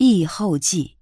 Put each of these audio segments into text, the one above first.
译后记。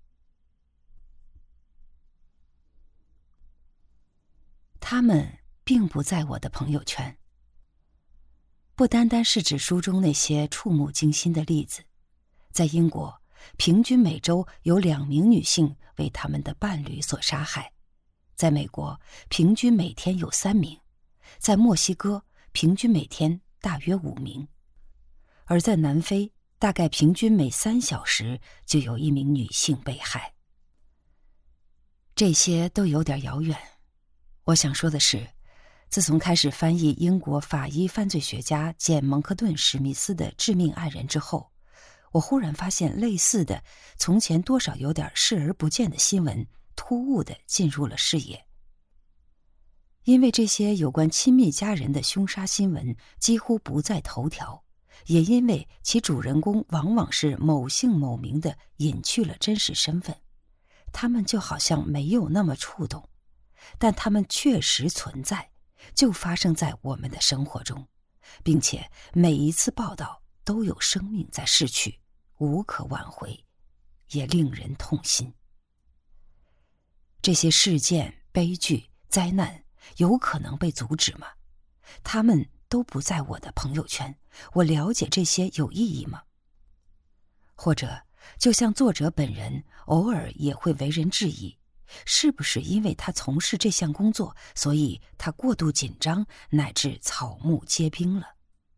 他们并不在我的朋友圈，不单单是指书中那些触目惊心的例子。在英国，平均每周有2名女性为他们的伴侣所杀害；在美国，平均每天有3名；在墨西哥，平均每天大约5名；而在南非，大概平均每3小时就有1名女性被害。这些都有点遥远。我想说的是，自从开始翻译英国法医犯罪学家简·蒙克顿·史密斯的《致命爱人》之后，我忽然发现类似的从前多少有点视而不见的新闻突兀地进入了视野。因为这些有关亲密家人的凶杀新闻几乎不在头条，也因为其主人公往往是某姓某名的隐去了真实身份，他们就好像没有那么触动，但他们确实存在，就发生在我们的生活中，并且每一次报道都有生命在逝去，无可挽回，也令人痛心。这些事件、悲剧、灾难有可能被阻止吗？他们都不在我的朋友圈，我了解这些有意义吗？或者就像作者本人偶尔也会为人质疑，是不是因为他从事这项工作，所以他过度紧张，乃至草木皆兵了？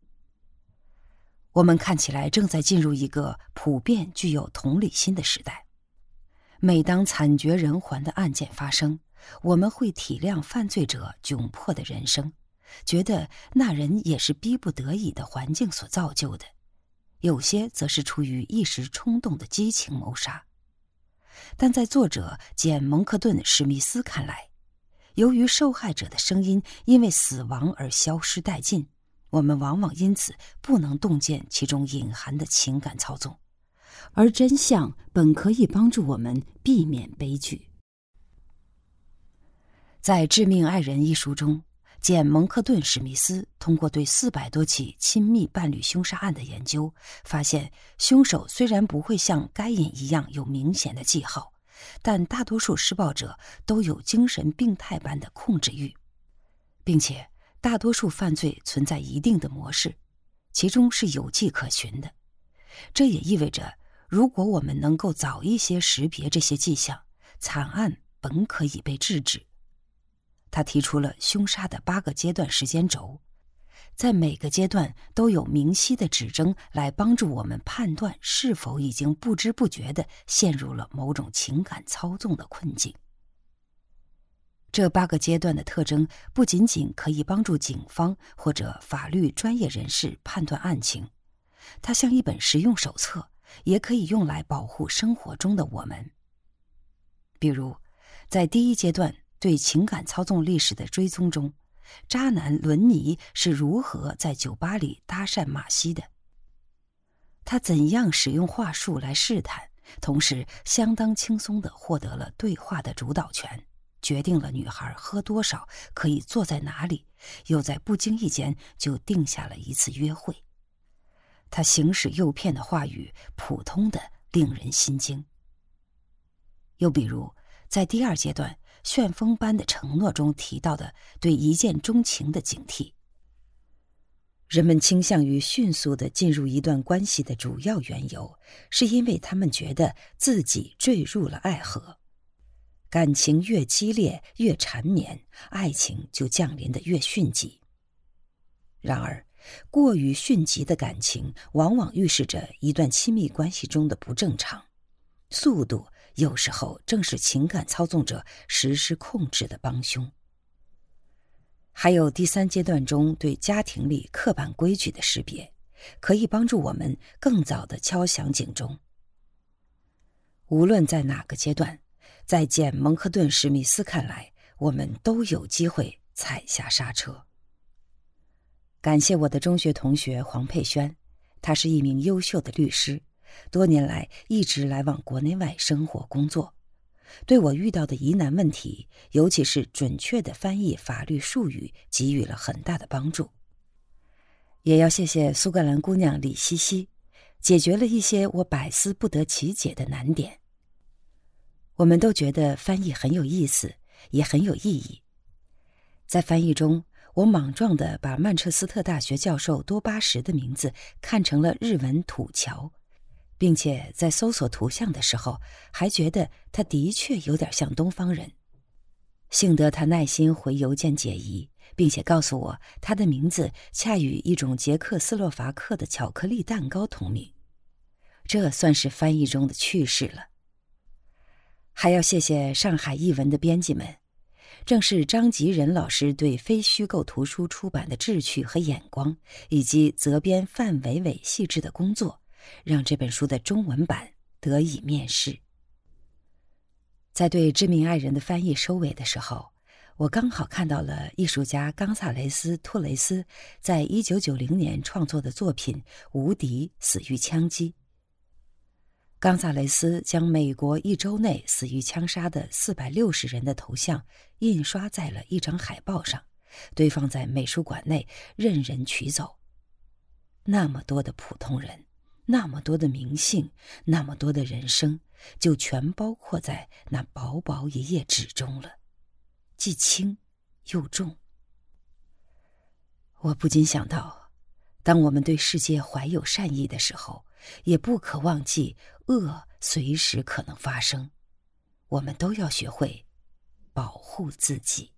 我们看起来正在进入一个普遍具有同理心的时代。每当惨绝人寰的案件发生，我们会体谅犯罪者窘迫的人生，觉得那人也是逼不得已的环境所造就的，有些则是出于一时冲动的激情谋杀。但在作者简·蒙克顿·史密斯看来，由于受害者的声音因为死亡而消失殆尽，我们往往因此不能洞见其中隐含的情感操纵，而真相本可以帮助我们避免悲剧。在《致命爱人》一书中，简·蒙克顿·史密斯通过对400多起亲密伴侣凶杀案的研究，发现凶手虽然不会像该隐一样有明显的记号，但大多数施暴者都有精神病态般的控制欲，并且大多数犯罪存在一定的模式，其中是有迹可循的。这也意味着，如果我们能够早一些识别这些迹象，惨案本可以被制止。他提出了凶杀的8个阶段时间轴，在每个阶段都有明晰的指征来帮助我们判断是否已经不知不觉地陷入了某种情感操纵的困境。这8个阶段的特征不仅仅可以帮助警方或者法律专业人士判断案情，它像一本实用手册，也可以用来保护生活中的我们。比如，在第1阶段对情感操纵历史的追踪中，渣男伦尼是如何在酒吧里搭讪马西的？他怎样使用话术来试探，同时相当轻松地获得了对话的主导权，决定了女孩喝多少，可以坐在哪里，又在不经意间就定下了一次约会。他行使诱骗的话语，普通的令人心惊。又比如，在第2阶段旋风般的承诺中提到的对一见钟情的警惕，人们倾向于迅速地进入一段关系的主要缘由，是因为他们觉得自己坠入了爱河。感情越激烈越缠绵，爱情就降临得越迅疾。然而，过于迅疾的感情往往预示着一段亲密关系中的不正常，速度有时候正是情感操纵者实施控制的帮凶。还有第3阶段中对家庭里刻板规矩的识别，可以帮助我们更早地敲响警钟。无论在哪个阶段，在简·蒙克顿·史密斯看来，我们都有机会踩下刹车。感谢我的中学同学黄佩轩，他是一名优秀的律师，多年来一直来往国内外生活工作，对我遇到的疑难问题，尤其是准确地翻译法律术语，给予了很大的帮助。也要谢谢苏格兰姑娘李西西， 解决了一些我百思不得其解的难点。我们都觉得翻译很有意思，也很有意义。在翻译中，我莽撞地把曼彻斯特大学教授多巴什的名字看成了日文土桥，并且在搜索图像的时候，还觉得他的确有点像东方人。幸得他耐心回邮件解疑，并且告诉我他的名字恰与一种捷克斯洛伐克的巧克力蛋糕同名。这算是翻译中的趣事了。还要谢谢上海译文的编辑们，正是张吉仁老师对非虚构图书出版的志趣和眼光，以及责编范伟伟细致的工作，让这本书的中文版得以面世。在对《致命爱人》的翻译收尾的时候，我刚好看到了艺术家冈萨雷斯·托雷斯在1990年创作的作品《无敌死于枪击》。冈萨雷斯将美国1周内死于枪杀的460人的头像印刷在了一张海报上，堆放在美术馆内，任人取走。那么多的普通人，那么多的名姓，那么多的人生，就全包括在那薄薄一页纸中了，既轻又重。我不禁想到，当我们对世界怀有善意的时候，也不可忘记恶随时可能发生，我们都要学会保护自己。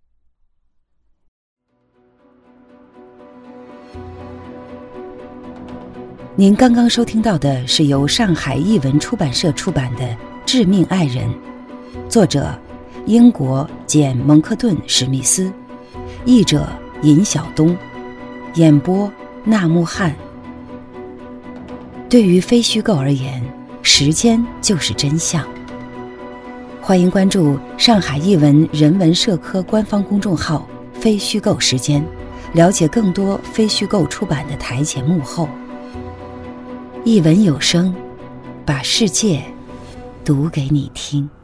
您刚刚收听到的是由上海译文出版社出版的《致命爱人》，作者英国简·蒙克顿·史密斯，译者尹晓东，演播纳木汉。对于非虚构而言，时间就是真相。欢迎关注上海译文人文社科官方公众号“非虚构时间”，了解更多非虚构出版的台前幕后。译文有声，把世界读给你听。